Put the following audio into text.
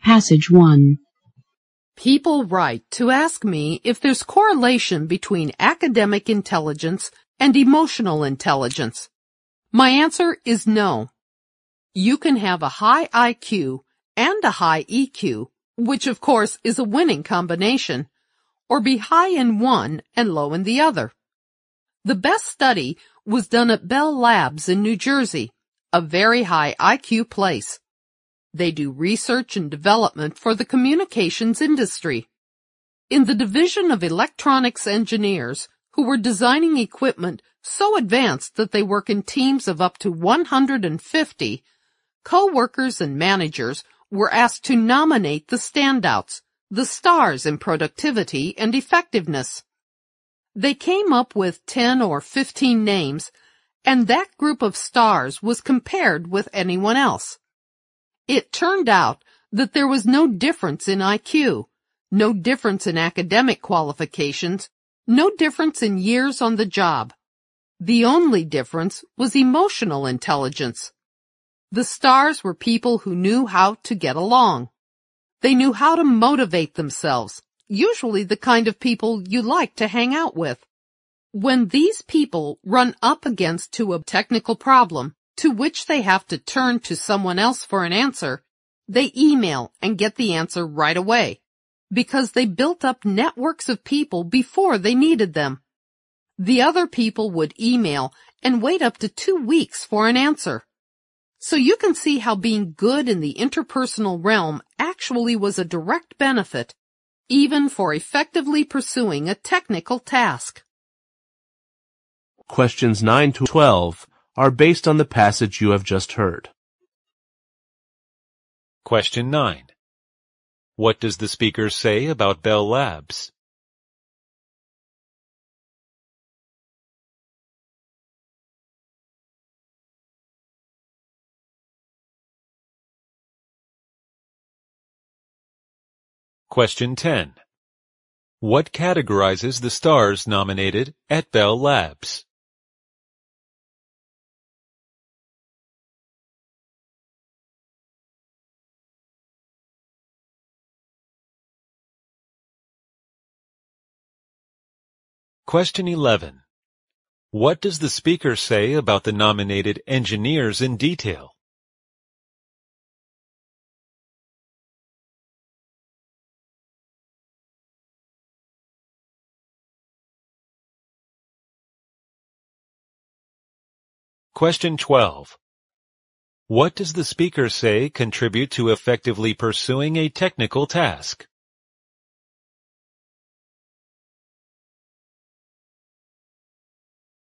Passage 1. People write to ask me if there's correlation between academic intelligence and emotional intelligence. My answer is no. You can have a high IQ and a high EQ, which of course is a winning combination, or be high in one and low in the other. The best study was done at Bell Labs in New Jersey, a very high IQ place. They do research and development for the communications industry. In the division of electronics engineers, who were designing equipment so advanced that they work in teams of up to 150, co-workers and managers were asked to nominate the standouts, the stars in productivity and effectiveness. They came up with 10 or 15 names, and that group of stars was compared with anyone else. It turned out that there was no difference in IQ, no difference in academic qualifications, no difference in years on the job. The only difference was emotional intelligence. The stars were people who knew how to get along. They knew how to motivate themselves, usually the kind of people you like to hang out with. When these people run up against a technical problem, to which they have to turn to someone else for an answer, they email and get the answer right away, because they built up networks of people before they needed them. The other people would email and wait up to 2 weeks for an answer. So you can see how being good in the interpersonal realm actually was a direct benefit, even for effectively pursuing a technical task. Questions 9 to 12 are based on the passage you have just heard. Question 9. What does the speaker say about Bell Labs? Question 10. What categorizes the stars nominated at Bell Labs? Question 11. What does the speaker say about the nominated engineers in detail? Question 12. What does the speaker say contribute to effectively pursuing a technical task?